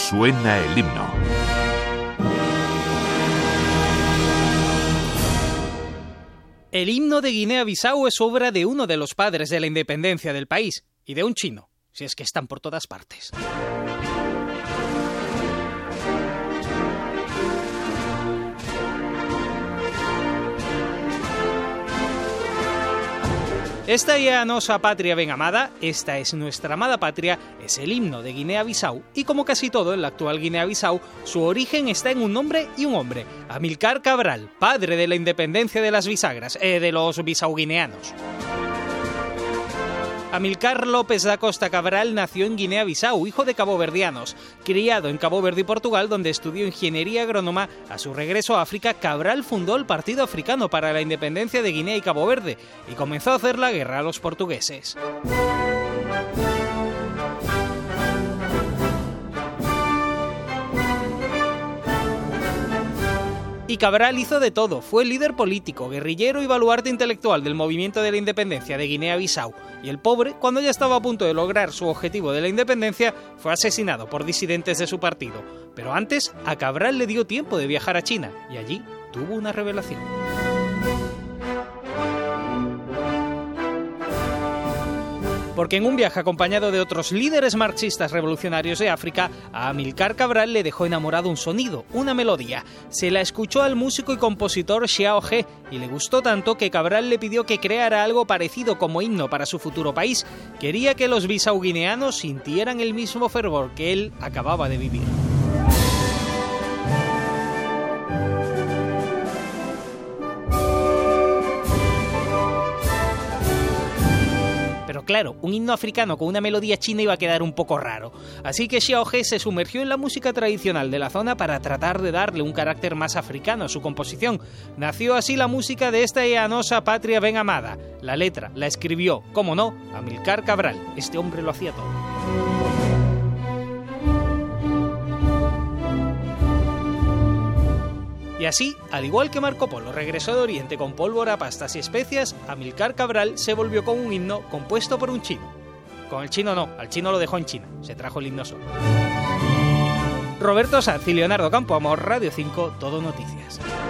Suena el himno. El himno de Guinea-Bissau es obra de uno de los padres de la independencia del país, y de un chino, si es que están por todas partes. Esta llanosa patria bien amada, esta es nuestra amada patria, es el himno de Guinea-Bissau, y como casi todo en la actual Guinea-Bissau, su origen está en un nombre y un hombre, Amílcar Cabral, padre de la independencia de las bisagras, de los bisauguineanos. Amílcar López da Costa Cabral nació en Guinea-Bissau, hijo de caboverdianos. Criado en Cabo Verde y Portugal, donde estudió ingeniería agrónoma, a su regreso a África, Cabral fundó el Partido Africano para la Independencia de Guinea y Cabo Verde y comenzó a hacer la guerra a los portugueses. Y Cabral hizo de todo, fue líder político, guerrillero y baluarte intelectual del movimiento de la independencia de Guinea-Bissau. Y el pobre, cuando ya estaba a punto de lograr su objetivo de la independencia, fue asesinado por disidentes de su partido. Pero antes, a Cabral le dio tiempo de viajar a China, y allí tuvo una revelación. Porque en un viaje acompañado de otros líderes marxistas revolucionarios de África, a Amílcar Cabral le dejó enamorado un sonido, una melodía. Se la escuchó al músico y compositor Xiao He y le gustó tanto que Cabral le pidió que creara algo parecido como himno para su futuro país. Quería que los bisauguineanos sintieran el mismo fervor que él acababa de vivir. Pero claro, un himno africano con una melodía china iba a quedar un poco raro. Así que Xiao He se sumergió en la música tradicional de la zona para tratar de darle un carácter más africano a su composición. Nació así la música de esta llanosa patria bien amada. La letra la escribió, cómo no, Amílcar Cabral. Este hombre lo hacía todo. Y así, al igual que Marco Polo regresó de Oriente con pólvora, pastas y especias, Amílcar Cabral se volvió con un himno compuesto por un chino. Con el chino no, al chino lo dejó en China, se trajo el himno solo. Roberto Sanz y Leonardo Campoamor, Radio 5, Todo Noticias.